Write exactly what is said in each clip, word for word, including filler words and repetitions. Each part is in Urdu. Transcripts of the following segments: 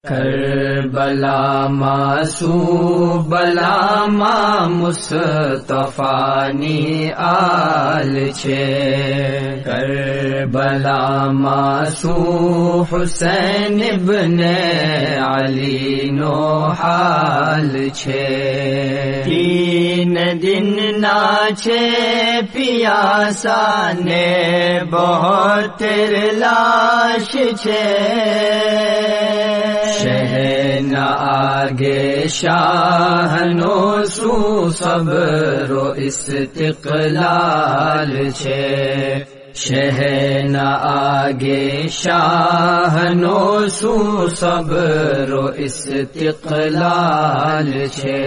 کربلا ما سو بلا ما مصطفانی آل چھے، کربلا ما سو حسین ابن علی نو حال چھے، تین دن ناچے پیاسا نے بہت لاش چھے، شہن آگے شاہ نو سو صبر و استقلال چھے، شہن آگے شاہ نو سو صبر و استقلال چھے،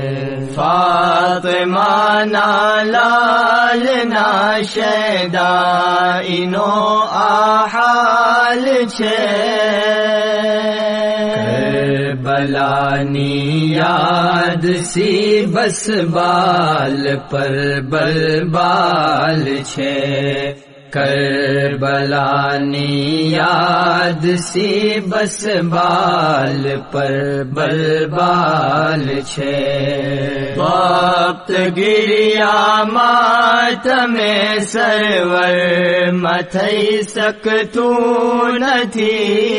فاطمہ نالال نا شیدا انو آحال چھے، بلانی یاد سی بس بال پر بل بال چھے، کربلانی یاد سی بس بال پر بل بال چھے، وقت گریا ماتم سرور متھئی سکتو نتھی،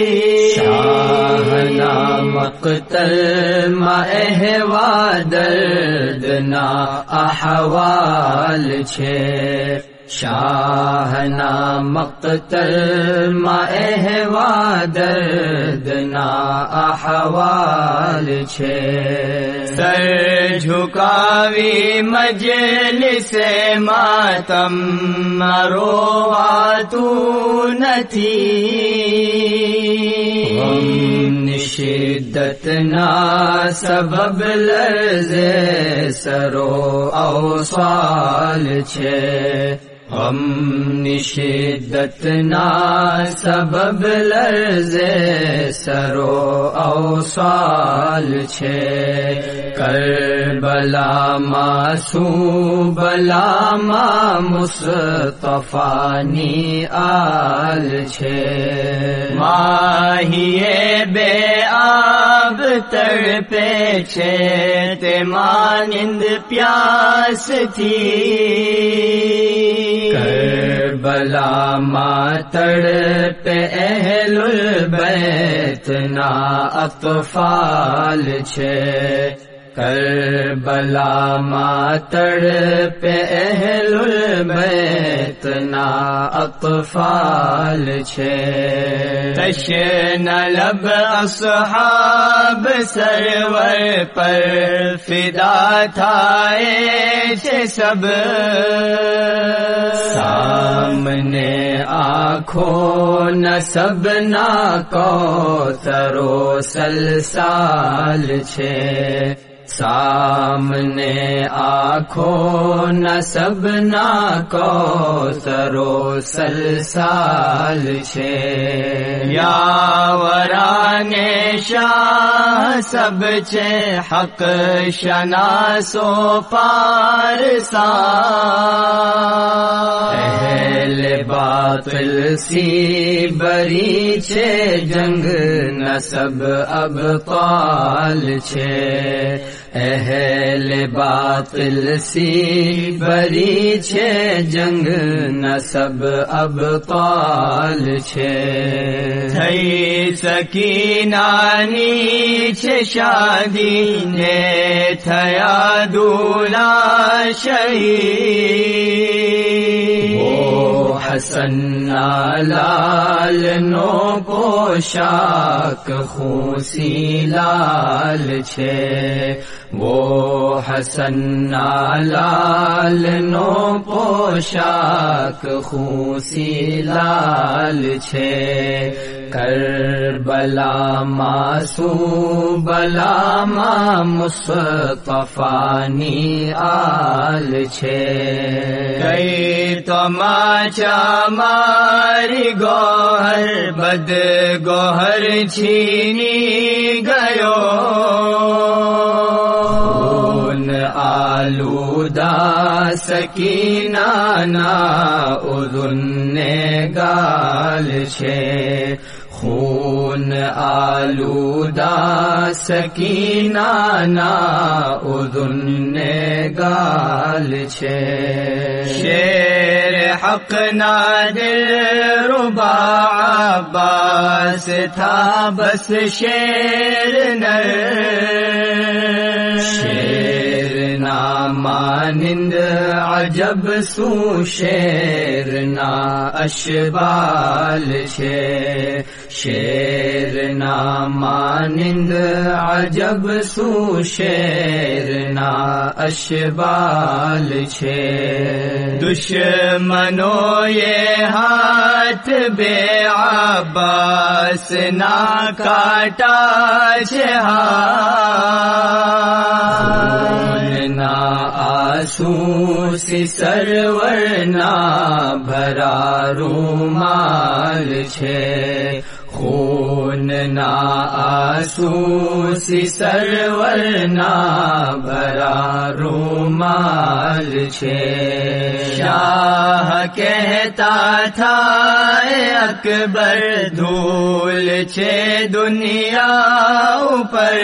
شاہنا مقتل ما احوا درد نا احوال چھے، شاہنا مقتل ما احوا درد نا احوال چھے، سر جھکاوی مجلس ماتم مرواتو نتھی، غم شدت نا سبب لرزے سرو اوصال چھے، غم شدت نا سبب لرزے سرو اوصال چھے، کربلا ما سو بلا ما مصطفانی آل چھے، ماہی بے آب تڑپے چھے تے مانند پیاس تھی، کربلا ما تڑپے اہل البیت نا اطفال چھے، کربلا ما تڑپے اہل البیت نا اطفال چھے، تشن لب اصحاب سرور پر فدا تھائے چھے سب، سامنے آنکھوں نسب نا کوثر و سلسال چھے، سامنے آنکھوں نسب نا کوثر و سلسال چھے، یا ورانے شاہ سب چھے حق شناس و پارسان، اہل باطل سی بری چھے جنگ نسب ابطال چھے، اہل باطل سی بری چھے جنگ نسب ابطال چھے، تھئی سکینانی چھے شادی نے تھیا دولا شہید، وہ حسن نالال نو پوشاک خوسی لال چھے، وہ حسن نالال نو پوشاک خوسی لال چھے، کربلا ما سو بلا ما مصطفانی آل چھے، کئی تو ماچا ماری گوہر بد گوہر چھینی گیو، آلودہ سکینہ نا اذن گال چھے، خون خون آلودہ سکینہ نا اذن گال چھے شیر حق نا دل ربا عباس تھا بس شیر نر شیر نا مانند عجب سو شیر نا اشبال چھے شیر نا مانند عجب سو شیر نا اشبال چھے دشمنوں یہ ہاتھ بے عباس نا کاٹا چھے نا آسو سی سرور نا بھرا رومال چھے خون نا آسو سی سرور نا بھرا رومال چھے شاہ کہتا تھا اے اکبر دھول چھے دنیا اوپر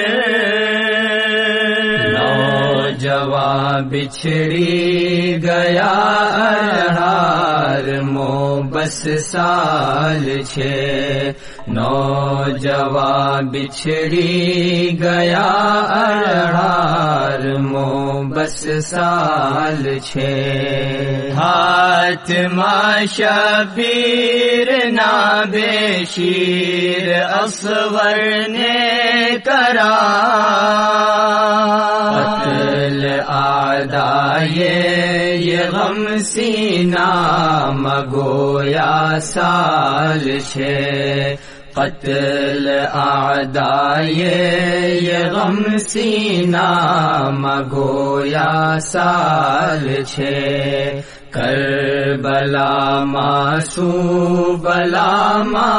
نوجواں بچھڑی گیا ارہار مو بس سال چھے نوجواں بچھڑی گیا ارہار مو بس سال چھے ہاتھ ما شبیر نا بے شیر اصغر نے کرا قتل اعدائے یہ غم سینہ مگویا سال چھے قتل اعدائے یہ غم سینہ مگویا سال چھے کربلا ماسو بلا ما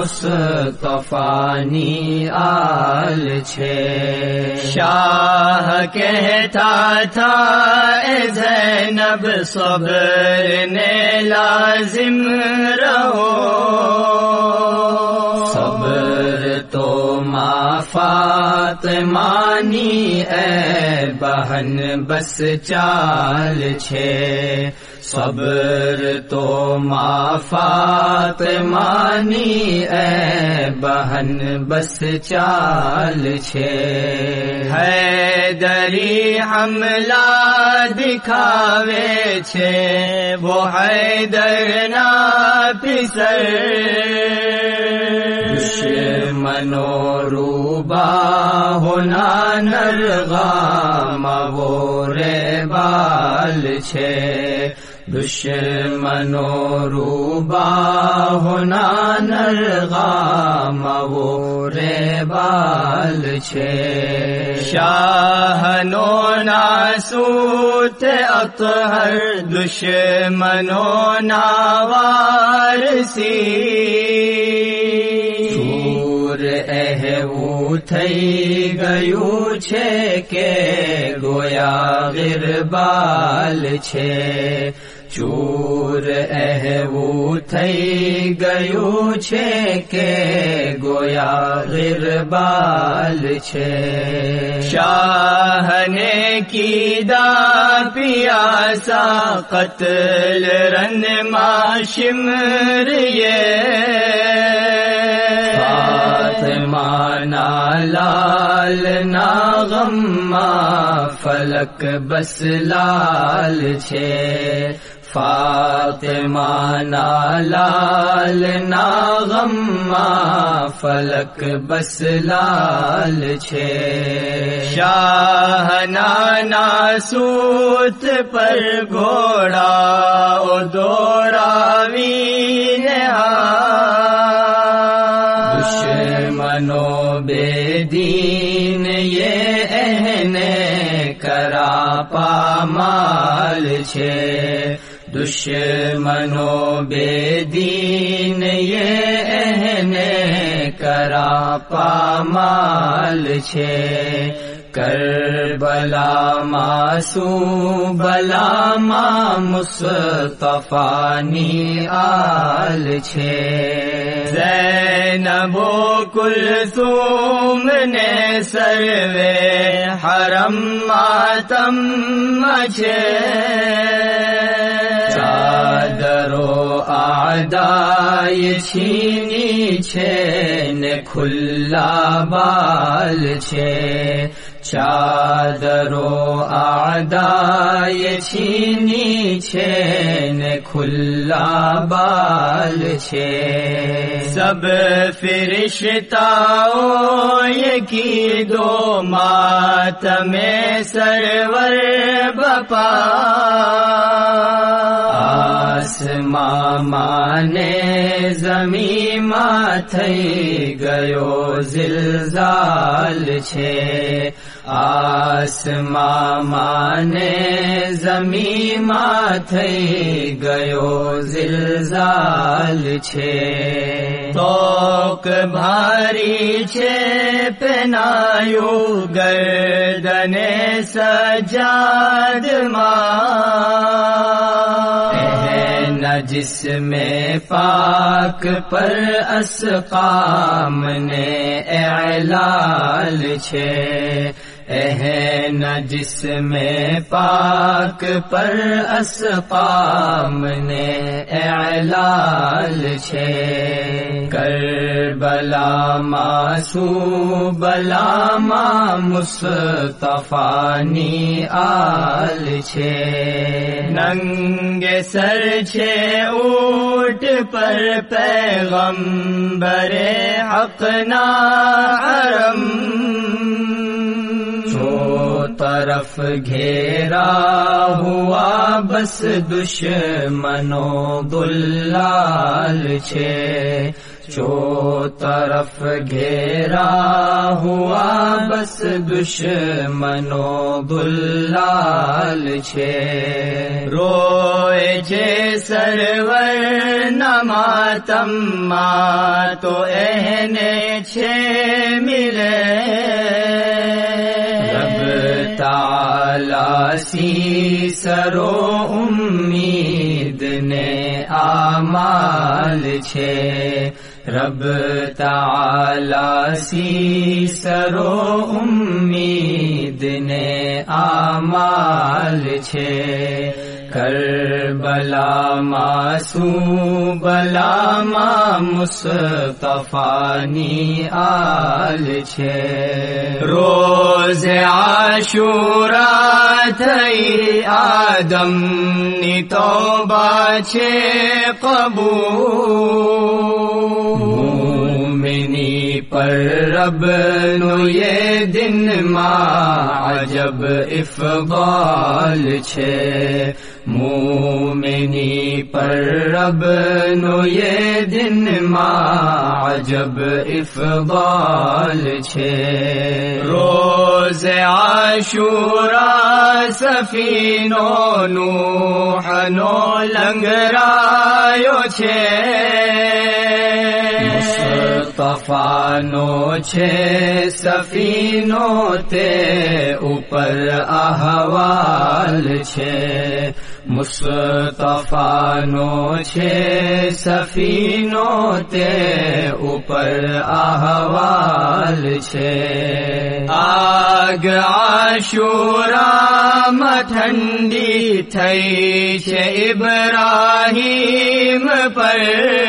مصطفانی آل چھے شاہ کہتا تھا اے زینب صبر نے لازم رہو صبر تو ما فاطمانی اے بہن بس چال چھے صبر تو ما فاطمانی اے بہن بس چال چھے حیدری حملہ دکھاوے چھے وہ حیدر نا پسر دشمنو روبا ہونا نرغام وہ ریبال چھے دشمنو روبا ہونا نرغام وہ ریبال چھے شاہ نو ناسوت اطہر دشمنو ناوارسی اہو تھئی گیو چھے کہ گویا غربال چھے چور اہو تھئی گیو چھے کہ گویا غربال چھے شاہ نے کی دا پیاسا قتل رن ما شمر یہ فاطمہ لال نا غم فلک بس لال چھے فاطمہ لال نا غم فلک بس لال چھے شاہ نانا سوت پر گھوڑا او دوراوی دشمنو بے دین یہ اہنے کرا پامال چھے دشمنو بے دین یہ اہنے کرا پامال چھے کربلا معصوم بلا ما مصطفانی آل چھے زینب و کلثوم نے سروے حرم ماتم چھے چادر و اعدائی چھینی چھین کھلا بال چھے چادر و اعدائی چھینی چھین کھلا بال چھے سب فرشتاؤں یکی دو ماتم سرور بپا آسمان مانے زمین ماتھئی گیو زلزال چھے آسمان مانے زمین ماتھئی گیو زلزال چھے توق بھاری چھے پہنایو گردن سجاد ماں جس میں پاک پر اسقام نے اعلال چھے اہن جس میں پاک پر اسقام نے اعلال چھے کربلا معصوم بلا ما مصطفانی آل چھے ننگے سر چھے اونٹ پر پیغمبر حق نا حرم طرف گھیرا ہوا بس دشمنوں دلال چھے چو طرف گھیرا ہوا بس دشمنوں دلال چھے روئے چھے سرور نماتم ما تو اہنے چھے ملے تعالی سی سرو امید نے آمال چھے رب تعالی سی سرو امید نے آمال چھے کربلا معصوم بلا ما مصطفانی آل چھے روز عاشورا تھئی آدم نی توبہ چھے قبول مومنی پر رب نو یہ دن ما عجب افضال چھے مومنی پر رب نو یہ دن ما عجب افضال چھے روز عاشورا سفینو نوح نو لنگرایو چھے مصطفیٰ نو چھے سفینو تے اوپر احوال چھے مصطفیٰ نو چھے سفینو تے اوپر احوال چھے آگ عاشورا مٹھنڈی تھئی چھے ابراہیم پر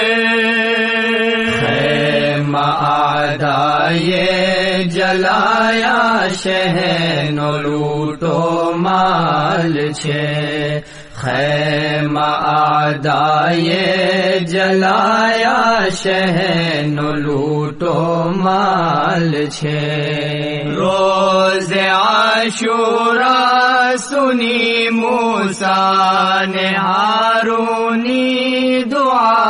آدائے جلایا شہن لوٹو مال چھے خیمہ آدائے جلایا شہن لوٹو مال چھے روز عاشورا سنی موسیٰ نے ہارونی دعا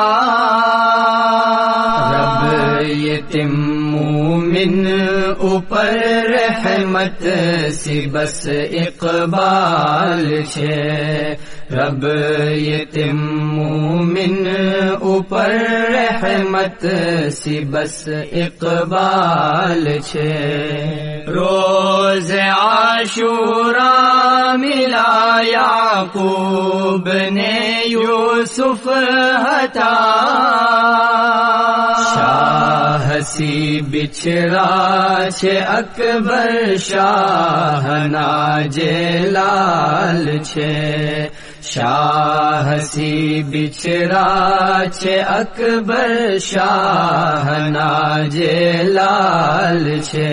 یتیم مومن اوپر رحمت سی بس اقبال چھے رب یتم مومن اوپر رحمت سی بس اقبال چھے روز عاشورا ملا یعقوب نے یوسف ہتا شاہ سی بچھڑا چھے اکبر شاہ ناجے لال چھے شاہ سی بچھڑا چھے اکبر شاہ ناجے لال چھے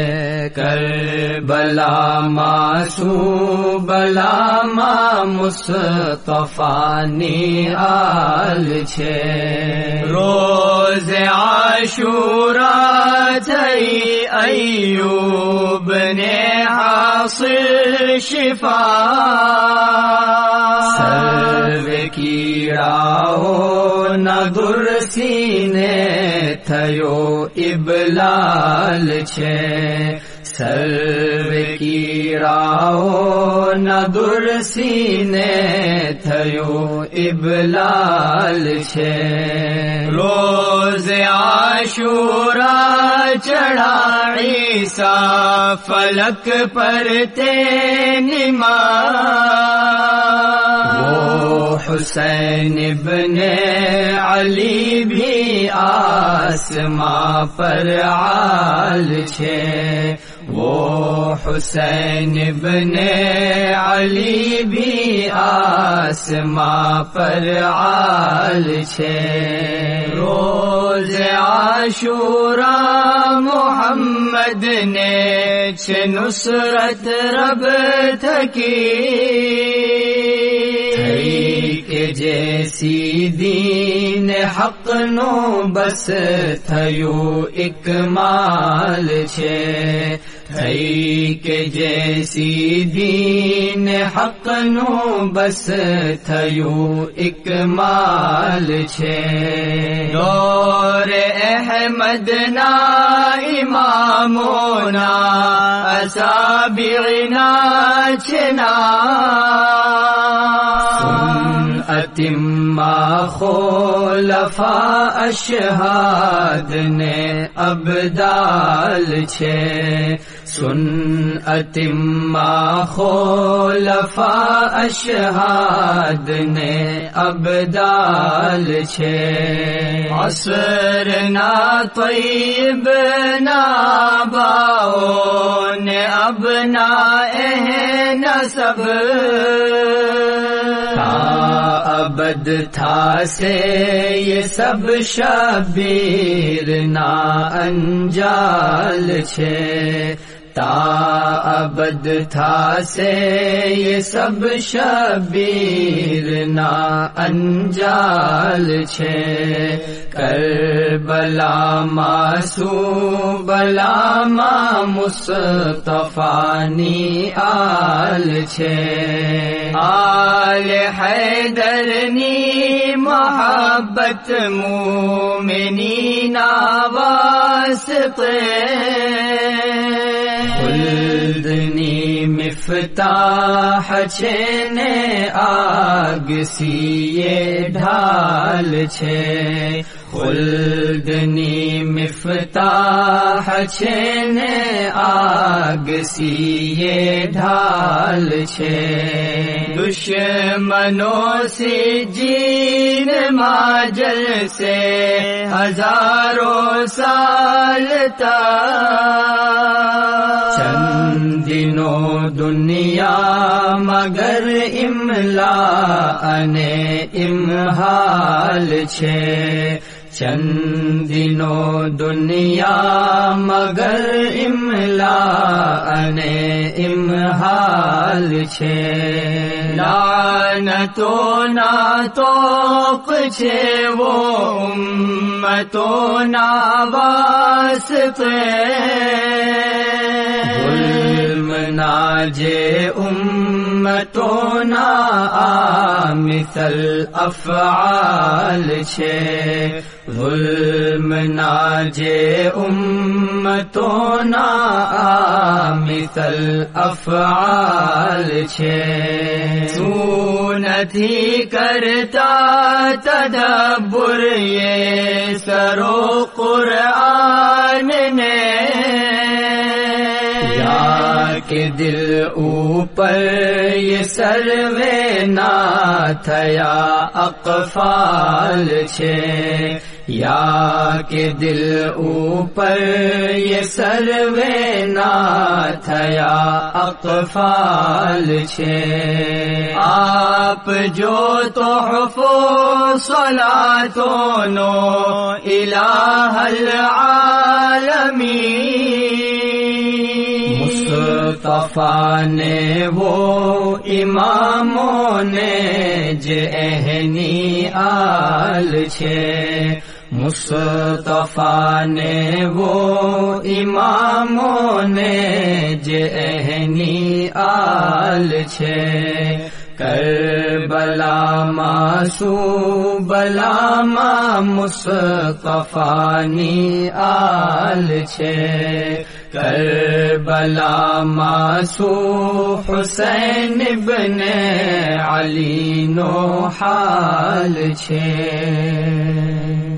کربلا معصوم بلا ما مصطفیٰ نی آل چھے روز عاشورا تھئی ایوب نے حاصل شفا سرو کیڑاؤ نہ در سینے تھیو ابلال چھے سرو کیڑاؤ نہ در سینے تھیو ابلال چھے روز عاشورا چڑھا عیسیٰ فلک پر تینما وہ حسین ابن علی بھی آسماں پر عال چھے وہ حسین ابن علی بھی آسماں پر عال چھے روز عاشورا محمد نے چھ نصرت رب تھکی کہ جیسی دین حق نو بس تھیو اکمال چھے تھئی کہ جیسی دین حق نو بس تھیو اکمال چھے دور احمد نا امامونا اصابعنا چھنا اتما خلفاء اشہاد نے ابدال چھے سن اتما خلفاء اشہاد نے ابدال چھے عصر نا طیب نا باؤ نے ابنا اہ نسب ابد تھا سے یہ سب شبیر نا انجال چھے تا ابد تھا سے یہ سب شبیر نا انجال چھے کربلا معصوم بلا ما مصطفیٰ نی آل چھے آل حیدر نی محبت مومنین واسطے خلدنی مفتاح چھنے آگ سیے ڈھال چھے خلدنی مفتاح چھنے آگ سیے ڈھال چھے دشمنوں سے جین ماجل سے ہزاروں سال تک چند دنوں دنیا مگر املا نے امحال چھے چند دنوں دنیا مگر املا نے امحال چھے لعنتو نا توق چھے وہ امتو نا واسطے ظلم ناجے ام ઉમ્મતોના આ મિસલ અફઆલ છે ઝુલ્મના જે ઉમ્મતોના આ મિસલ અફઆલ છે શું નથી કરતા તદબ્બુર યે સરો કુરઆન ને કે દિલ ઉપર યે સર્વે ના થયા અકફાલ છે યા કે દિલ ઉપર યે સર્વે ના થયા અકફાલ છે આપ જો તોહફો સલાતોનો ઇલાહલ આલમીન मुस्तफा ने वो इमामों ने जे अहनी आल छे मुस्तफा ने वो इमामों ने जे अहनी आल छे करबलाમાં સુબલામાં મુસ્તફાની આલ છે કરબલામાં સુ હુસૈન ઇબ્ને અલીનો હાલ છે